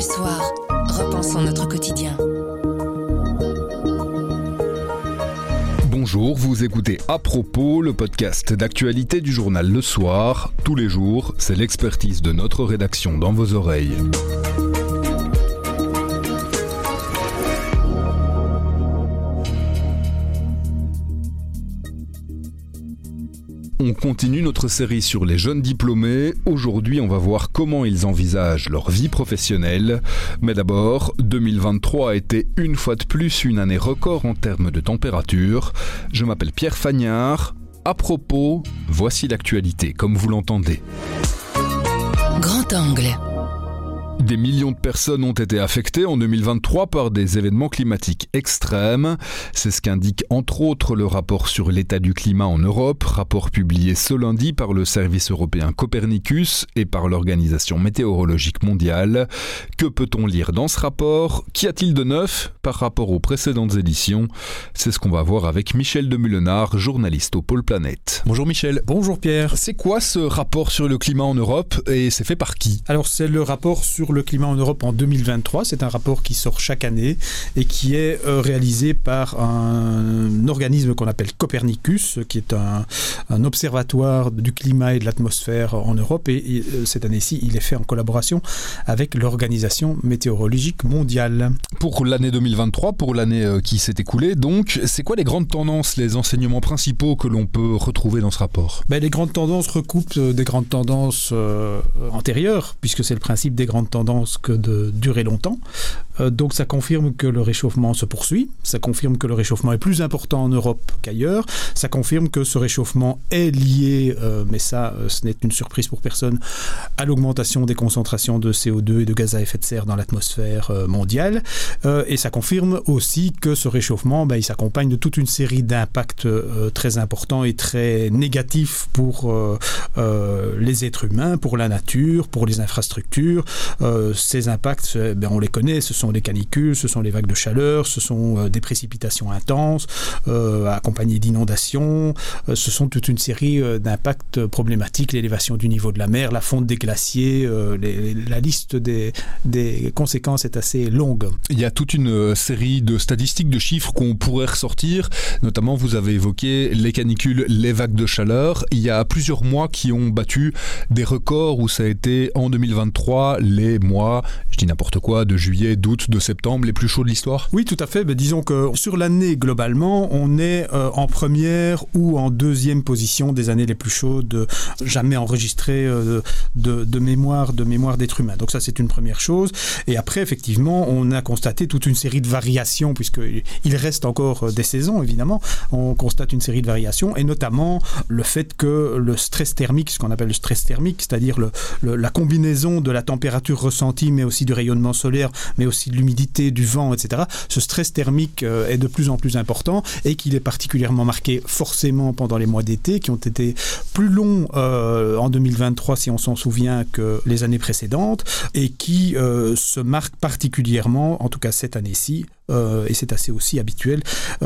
soir, repensons notre quotidien. Bonjour, vous écoutez À propos, le podcast d'actualité du journal Le Soir. Tous les jours, c'est l'expertise de notre rédaction dans vos oreilles. On continue notre série sur les jeunes diplômés. Aujourd'hui, on va voir comment ils envisagent leur vie professionnelle. Mais d'abord, 2023 a été une fois de plus une année record en termes de température. Je m'appelle Pierre Fagnard. À propos, voici l'actualité comme vous l'entendez. Grand angle. Des millions de personnes ont été affectées en 2023 par des événements climatiques extrêmes. C'est ce qu'indique entre autres le rapport sur l'état du climat en Europe, rapport publié ce lundi par le service européen Copernicus et par l'Organisation météorologique mondiale. Que peut-on lire dans ce rapport ? Qu'y a-t-il de neuf par rapport aux précédentes éditions ? C'est ce qu'on va voir avec Michel Demulenard, journaliste au Pôle Planète. Bonjour Michel. Bonjour Pierre. C'est quoi ce rapport sur le climat en Europe et c'est fait par qui ? Alors c'est le rapport sur le climat en Europe en 2023. C'est un rapport qui sort chaque année et qui est réalisé par un organisme qu'on appelle Copernicus, qui est un observatoire du climat et de l'atmosphère en Europe. Et cette année-ci, il est fait en collaboration avec l'Organisation météorologique mondiale. Pour l'année 2023, pour l'année qui s'est écoulée, donc, c'est quoi les grandes tendances, les enseignements principaux que l'on peut retrouver dans ce rapport ? Les grandes tendances recoupent des grandes tendances antérieures, puisque c'est le principe des grandes tendances que de durer longtemps. Donc ça confirme que le réchauffement se poursuit, ça confirme que le réchauffement est plus important en Europe qu'ailleurs, ça confirme que ce réchauffement est lié, mais ça ce n'est une surprise pour personne, à l'augmentation des concentrations de CO2 et de gaz à effet de serre dans l'atmosphère mondiale, et ça confirme aussi que ce réchauffement, il s'accompagne de toute une série d'impacts très importants et très négatifs pour les êtres humains, pour la nature, pour les infrastructures. Ces impacts, on les connaît, ce sont les canicules, ce sont les vagues de chaleur, ce sont des précipitations intenses, accompagnées d'inondations, ce sont toute une série d'impacts problématiques, l'élévation du niveau de la mer, la fonte des glaciers, la liste des conséquences est assez longue. Il y a toute une série de statistiques, de chiffres qu'on pourrait ressortir, notamment vous avez évoqué les canicules, les vagues de chaleur. Il y a plusieurs mois qui ont battu des records où ça a été en 2023 les mois, je dis n'importe quoi, de juillet, d'août, de septembre, les plus chauds de l'histoire ? Oui, tout à fait. Disons que sur l'année, globalement, on est en première ou en deuxième position des années les plus chaudes jamais enregistrées de mémoire d'être humain. Donc ça, c'est une première chose. Et après, effectivement, on a constaté toute une série de variations, puisqu'il reste encore des saisons, évidemment. On constate une série de variations, et notamment le fait que le stress thermique, ce qu'on appelle le stress thermique, c'est-à-dire la combinaison de la température ressentie, mais aussi du rayonnement solaire, mais aussi de l'humidité, du vent, etc. Ce stress thermique est de plus en plus important et qu'il est particulièrement marqué forcément pendant les mois d'été, qui ont été plus longs en 2023, si on s'en souvient, que les années précédentes, et qui se marquent particulièrement, en tout cas cette année-ci, et c'est assez aussi habituel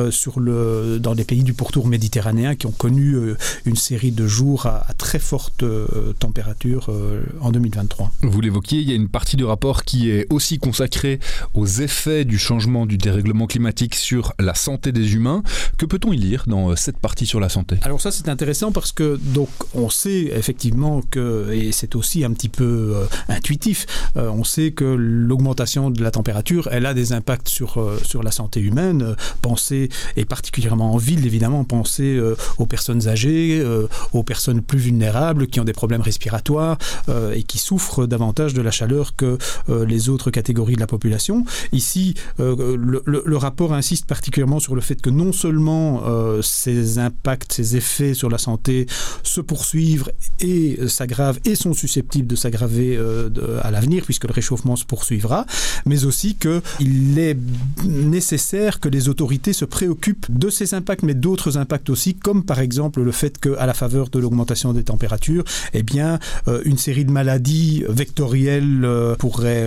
dans les pays du pourtour méditerranéen qui ont connu une série de jours à très forte température en 2023. Vous l'évoquiez, il y a une partie du rapport qui est aussi consacrée aux effets du changement du dérèglement climatique sur la santé des humains. Que peut-on y lire dans cette partie sur la santé ? Alors ça, c'est intéressant parce que donc on sait effectivement que, et c'est aussi un petit peu intuitif, on sait que l'augmentation de la température, elle a des impacts sur la santé humaine. Pensez, et particulièrement en ville évidemment, pensez aux personnes âgées, aux personnes plus vulnérables qui ont des problèmes respiratoires et qui souffrent davantage de la chaleur que les autres catégories de la population. Ici, le rapport insiste particulièrement sur le fait que non seulement ces impacts, ces effets sur la santé se poursuivent et s'aggravent et sont susceptibles de s'aggraver à l'avenir puisque le réchauffement se poursuivra, mais aussi qu'il est nécessaire que les autorités se préoccupent de ces impacts, mais d'autres impacts aussi, comme par exemple le fait qu'à la faveur de l'augmentation des températures, eh bien, une série de maladies vectorielles pourraient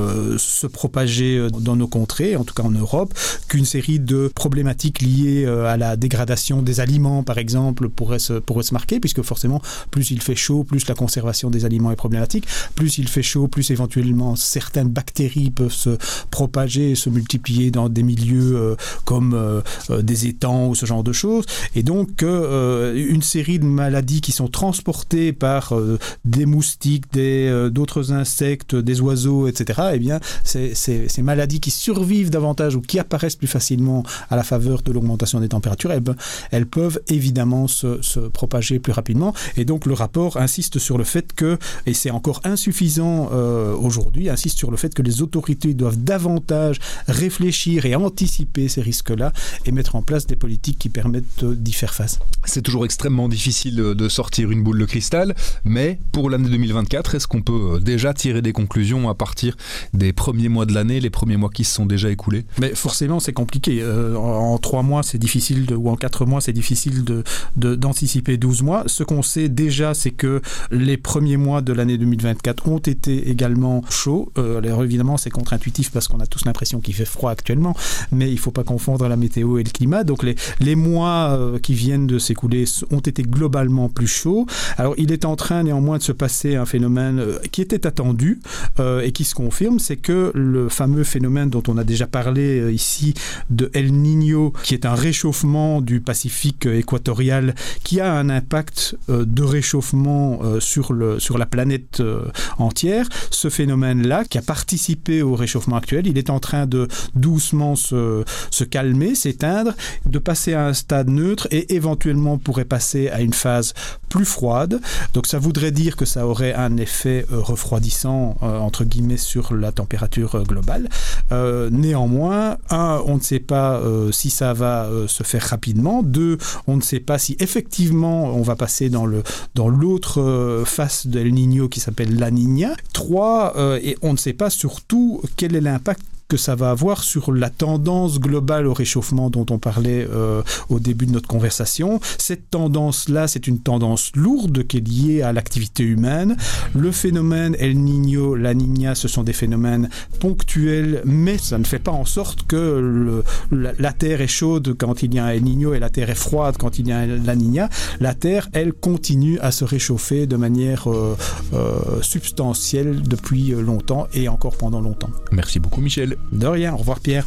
se propager dans nos contrées, en tout cas en Europe, qu'une série de problématiques liées à la dégradation des aliments, par exemple, pourraient se marquer, puisque forcément, plus il fait chaud, plus la conservation des aliments est problématique, plus il fait chaud, plus éventuellement certaines bactéries peuvent se propager et se multiplier dans des milieux comme des étangs ou ce genre de choses. Et donc, une série de maladies qui sont transportées par des moustiques, d'autres insectes, des oiseaux, etc., eh bien, ces maladies qui survivent davantage ou qui apparaissent plus facilement à la faveur de l'augmentation des températures, elles peuvent évidemment se propager plus rapidement. Et donc, le rapport insiste sur le fait que, et c'est encore insuffisant aujourd'hui, insiste sur le fait que les autorités doivent davantage réfléchir et anticiper ces risques-là et mettre en place des politiques qui permettent d'y faire face. C'est toujours extrêmement difficile de sortir une boule de cristal, mais pour l'année 2024, est-ce qu'on peut déjà tirer des conclusions à partir des premiers mois de l'année, les premiers mois qui se sont déjà écoulés? Mais forcément, c'est compliqué. En 3 mois, c'est difficile, ou en 4 mois, c'est difficile d'anticiper 12 mois. Ce qu'on sait déjà, c'est que les premiers mois de l'année 2024 ont été également chauds. Alors évidemment, c'est contre-intuitif parce qu'on a tous l'impression qu'il fait froid actuellement, mais il ne faut pas confondre la météo et le climat. Donc les mois qui viennent de s'écouler ont été globalement plus chauds. Alors il est en train néanmoins de se passer un phénomène qui était attendu et qui se confirme, c'est que le fameux phénomène dont on a déjà parlé ici de El Niño, qui est un réchauffement du Pacifique équatorial, qui a un impact de réchauffement sur la planète entière. Ce phénomène-là, qui a participé au réchauffement actuel, il est en train de doucement se calmer, s'éteindre, de passer à un stade neutre et éventuellement pourrait passer à une phase plus froide. Donc ça voudrait dire que ça aurait un effet refroidissant, entre guillemets, sur la température globale. Néanmoins, on ne sait pas si ça va se faire rapidement. 2, on ne sait pas si effectivement on va passer dans l'autre face de El Niño qui s'appelle La Niña. 3, et on ne sait pas surtout quel est l'impact que ça va avoir sur la tendance globale au réchauffement dont on parlait au début de notre conversation. Cette tendance-là, c'est une tendance lourde qui est liée à l'activité humaine. Le phénomène El Niño, La Niña, ce sont des phénomènes ponctuels, mais ça ne fait pas en sorte que la Terre est chaude quand il y a un El Niño et la Terre est froide quand il y a un La Niña. La Terre, elle, continue à se réchauffer de manière substantielle depuis longtemps et encore pendant longtemps. Merci beaucoup, Michel. De rien, au revoir Pierre.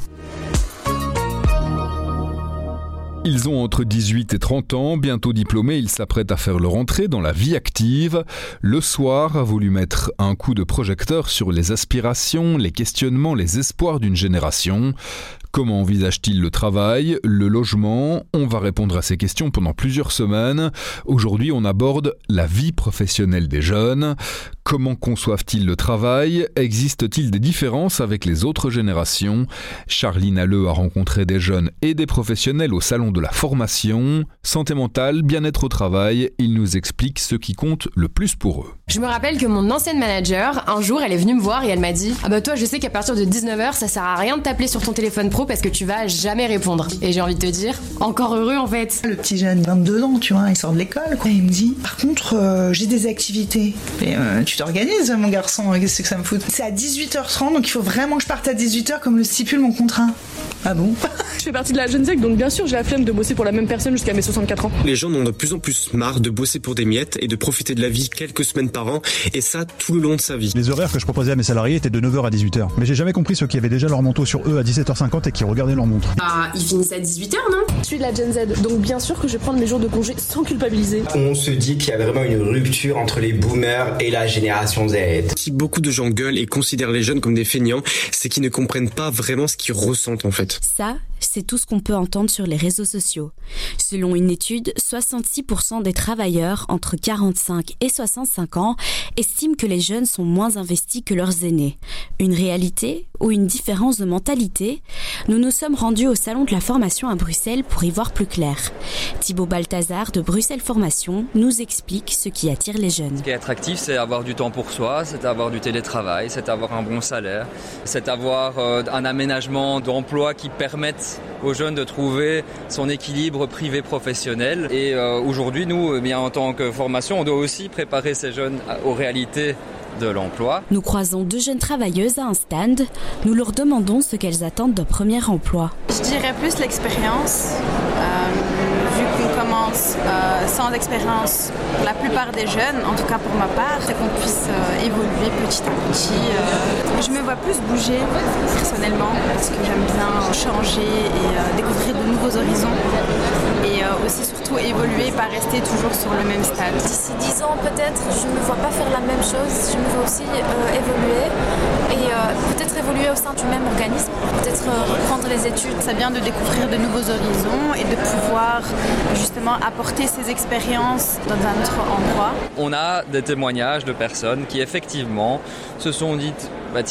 Ils ont entre 18 et 30 ans, bientôt diplômés, ils s'apprêtent à faire leur entrée dans la vie active. Le soir a voulu mettre un coup de projecteur sur les aspirations, les questionnements, les espoirs d'une génération. Comment envisage-t-il le travail, le logement? On va répondre à ces questions pendant plusieurs semaines. Aujourd'hui, on aborde la vie professionnelle des jeunes. Comment conçoivent-ils le travail? Existe-t-il des différences avec les autres générations? Charline Halleux a rencontré des jeunes et des professionnels au salon de la formation. Santé mentale, bien-être au travail, il nous explique ce qui compte le plus pour eux. Je me rappelle que mon ancienne manager, un jour, elle est venue me voir et elle m'a dit « Ah bah toi, je sais qu'à partir de 19h, ça sert à rien de t'appeler sur ton téléphone pro parce que tu vas jamais répondre. » Et j'ai envie de te dire, encore heureux en fait. Le petit jeune, 22 ans, tu vois, il sort de l'école, quoi. Il me dit « Par contre, j'ai des activités. » Et tu t'organises, mon garçon, qu'est-ce que ça me fout? C'est à 18h30, donc il faut vraiment que je parte à 18h comme le stipule mon contrat. Ah bon? Je fais partie de la jeune zec, donc bien sûr j'ai la flemme de bosser pour la même personne jusqu'à mes 64 ans. Les gens en ont de plus en plus marre de bosser pour des miettes et de profiter de la vie quelques semaines par an, et ça tout le long de sa vie. Les horaires que je proposais à mes salariés étaient de 9h à 18h. Mais j'ai jamais compris ceux qui avaient déjà leur manteau sur eux à 17h50 et qui regardaient leur montre. Ah, ils finissent à 18h, non? Je suis de la Gen Z, donc bien sûr que je vais prendre mes jours de congé sans culpabiliser. On se dit qu'il y a vraiment une rupture entre les boomers et la génération Z. Si beaucoup de gens gueulent et considèrent les jeunes comme des feignants, c'est qu'ils ne comprennent pas vraiment ce qu'ils ressentent en fait. Ça, c'est tout ce qu'on peut entendre sur les réseaux sociaux. Selon une étude, 66% des travailleurs entre 45 et 65 ans estiment que les jeunes sont moins investis que leurs aînés. Une réalité ou une différence de mentalité? Nous nous sommes rendus au Salon de la Formation à Bruxelles pour y voir plus clair. Thibaut Balthazar de Bruxelles Formation nous explique ce qui attire les jeunes. Ce qui est attractif, c'est avoir du temps pour soi, c'est avoir du télétravail, c'est avoir un bon salaire, c'est avoir un aménagement d'emploi qui permette aux jeunes de trouver son équilibre privé-professionnel. Et aujourd'hui, nous, en tant que formation, on doit aussi préparer ces jeunes aux réalités de l'emploi. Nous croisons 2 jeunes travailleuses à un stand. Nous leur demandons ce qu'elles attendent d'un premier emploi. Je dirais plus l'expérience. Vu qu'on commence sans expérience, la plupart des jeunes, en tout cas pour ma part, c'est qu'on puisse évoluer petit à petit. Je me vois plus bouger personnellement parce que j'aime bien changer et découvrir de nouveaux horizons. Et aussi surtout évoluer, pas rester toujours sur le même stade. D'ici 10 ans peut-être, je ne me vois pas faire la même chose, je me vois aussi évoluer et peut-être évoluer au sein du même organisme, peut-être reprendre les études. C'est bien de découvrir de nouveaux horizons et de pouvoir justement apporter ces expériences dans un autre endroit. On a des témoignages de personnes qui effectivement se sont dites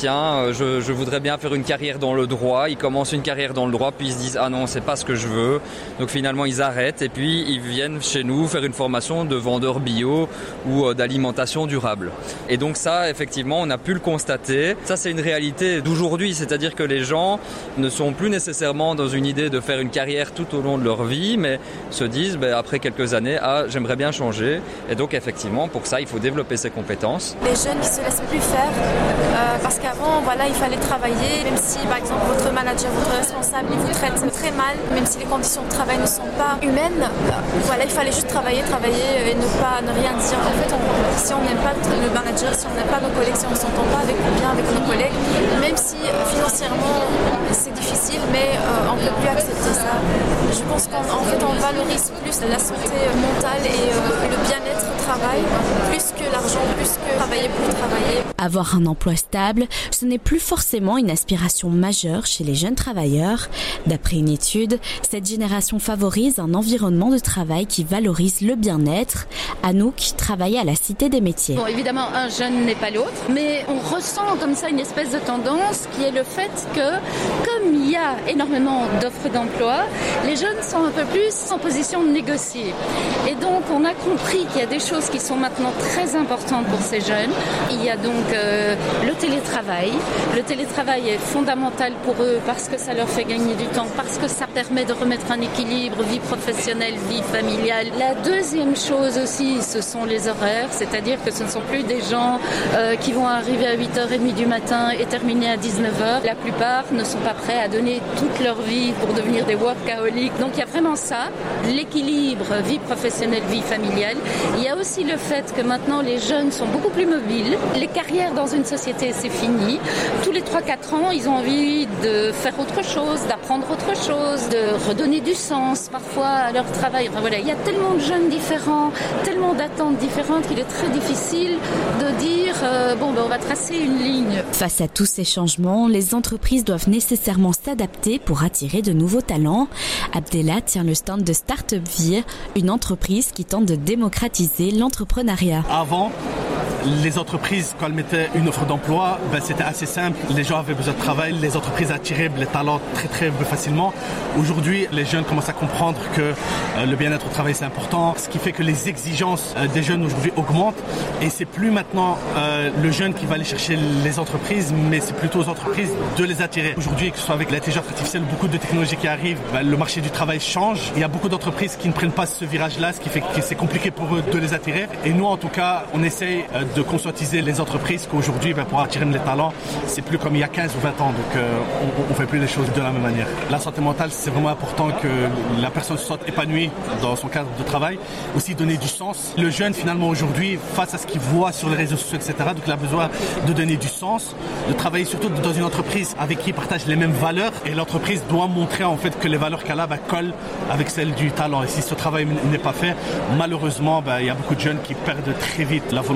je voudrais bien faire une carrière dans le droit. Ils commencent une carrière dans le droit, puis ils se disent ah non, c'est pas ce que je veux. Donc finalement ils arrêtent et puis ils viennent chez nous faire une formation de vendeur bio ou d'alimentation durable. Et donc ça, effectivement, on a pu le constater. Ça, c'est une réalité d'aujourd'hui, c'est-à-dire que les gens ne sont plus nécessairement dans une idée de faire une carrière tout au long de leur vie, mais se disent après quelques années, j'aimerais bien changer. Et donc effectivement, pour ça, il faut développer ses compétences. Les jeunes qui se laissent plus faire, parce qu'avant, il fallait travailler, même si par exemple votre manager, votre responsable, il vous traite très mal, même si les conditions de travail ne sont pas humaines, il fallait juste travailler et ne rien dire. En fait, si on n'aime pas le manager, si on n'aime pas nos collègues, si on ne s'entend pas bien avec nos collègues, même si financièrement c'est difficile, mais on ne peut plus accepter ça. Je pense qu'en fait on valorise plus la santé mentale et le bien-être au travail, plus que l'argent, plus que travailler pour travailler. Avoir un emploi stable, ce n'est plus forcément une aspiration majeure chez les jeunes travailleurs. D'après une étude, cette génération favorise un environnement de travail qui valorise le bien-être. Anouk travaille à la Cité des métiers. Bon, évidemment, un jeune n'est pas l'autre, mais on ressent comme ça une espèce de tendance qui est le fait que, comme il y a énormément d'offres d'emploi, les jeunes sont un peu plus en position de négocier. Et donc, on a compris qu'il y a des choses qui sont maintenant très importantes pour ces jeunes. Il y a donc le télétravail. Le télétravail est fondamental pour eux parce que ça leur fait gagner du temps, parce que ça permet de remettre un équilibre vie professionnelle, vie familiale. La deuxième chose aussi, ce sont les horaires, c'est-à-dire que ce ne sont plus des gens qui vont arriver à 8h30 du matin et terminer à 19h. La plupart ne sont pas prêts à donner toute leur vie pour devenir des workaholics. Donc il y a vraiment ça, l'équilibre vie professionnelle, vie familiale. Il y a aussi le fait que maintenant les jeunes sont beaucoup plus mobiles. Les carrières dans une société, c'est fini. Tous les 3-4 ans, ils ont envie de faire autre chose, d'apprendre autre chose, de redonner du sens parfois à leur travail. Il y a tellement de jeunes différents, tellement d'attentes différentes qu'il est très difficile de dire on va tracer une ligne. Face à tous ces changements, les entreprises doivent nécessairement s'adapter pour attirer de nouveaux talents. Abdella tient le stand de Startup Vie, une entreprise qui tente de démocratiser l'entrepreneuriat. Avant, les entreprises, quand elles mettaient une offre d'emploi, c'était assez simple. Les gens avaient besoin de travail, les entreprises attiraient les talents très très facilement. Aujourd'hui, les jeunes commencent à comprendre que le bien-être au travail c'est important, ce qui fait que les exigences des jeunes aujourd'hui augmentent. Et c'est plus maintenant le jeune qui va aller chercher les entreprises, mais c'est plutôt aux entreprises de les attirer. Aujourd'hui, que ce soit avec l'intelligence artificielle, beaucoup de technologies qui arrivent, le marché du travail change. Il y a beaucoup d'entreprises qui ne prennent pas ce virage-là, ce qui fait que c'est compliqué pour eux de les attirer. Et nous, en tout cas, on essaye de conscientiser les entreprises qu'aujourd'hui, pour attirer les talents, c'est plus comme il y a 15 ou 20 ans. Donc, on fait plus les choses de la même manière. La santé mentale, c'est vraiment important que la personne soit épanouie dans son cadre de travail. Aussi donner du sens. Le jeune, finalement, aujourd'hui, face à ce qu'il voit sur les réseaux sociaux, etc., donc il a besoin de donner du sens, de travailler surtout dans une entreprise avec qui il partage les mêmes valeurs. Et l'entreprise doit montrer, en fait, que les valeurs qu'elle a collent avec celles du talent. Et si ce travail n'est pas fait, malheureusement, il y a beaucoup de jeunes qui perdent très vite la volonté de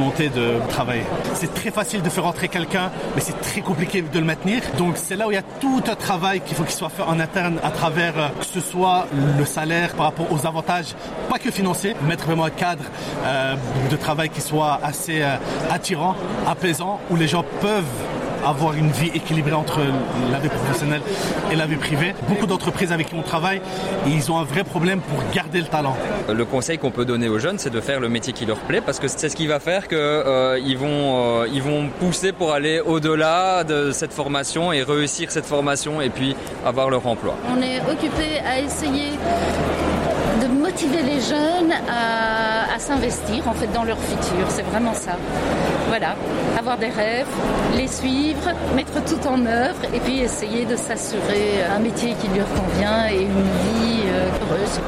de travailler. C'est très facile de faire rentrer quelqu'un, mais c'est très compliqué de le maintenir. Donc c'est là où il y a tout un travail qu'il faut qu'il soit fait en interne à travers que ce soit le salaire par rapport aux avantages, pas que financiers, mettre vraiment un cadre de travail qui soit assez attirant, apaisant, où les gens peuvent avoir une vie équilibrée entre la vie professionnelle et la vie privée. Beaucoup d'entreprises avec qui on travaille, ils ont un vrai problème pour garder le talent. Le conseil qu'on peut donner aux jeunes, c'est de faire le métier qui leur plaît, parce que c'est ce qui va faire qu'ils vont pousser pour aller au-delà de cette formation et réussir cette formation et puis avoir leur emploi. On est occupé à essayer de motiver les jeunes à s'investir en fait dans leur futur, c'est vraiment ça. Voilà, avoir des rêves, les suivre, mettre tout en œuvre et puis essayer de s'assurer un métier qui leur convient et une vie heureuse.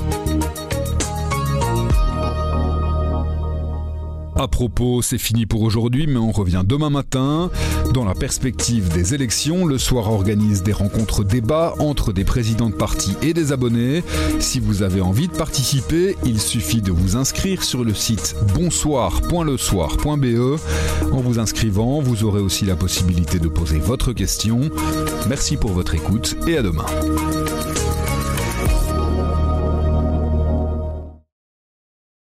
À propos, c'est fini pour aujourd'hui, mais on revient demain matin. Dans la perspective des élections, Le Soir organise des rencontres débats entre des présidents de partis et des abonnés. Si vous avez envie de participer, il suffit de vous inscrire sur le site bonsoir.lesoir.be. En vous inscrivant, vous aurez aussi la possibilité de poser votre question. Merci pour votre écoute et à demain.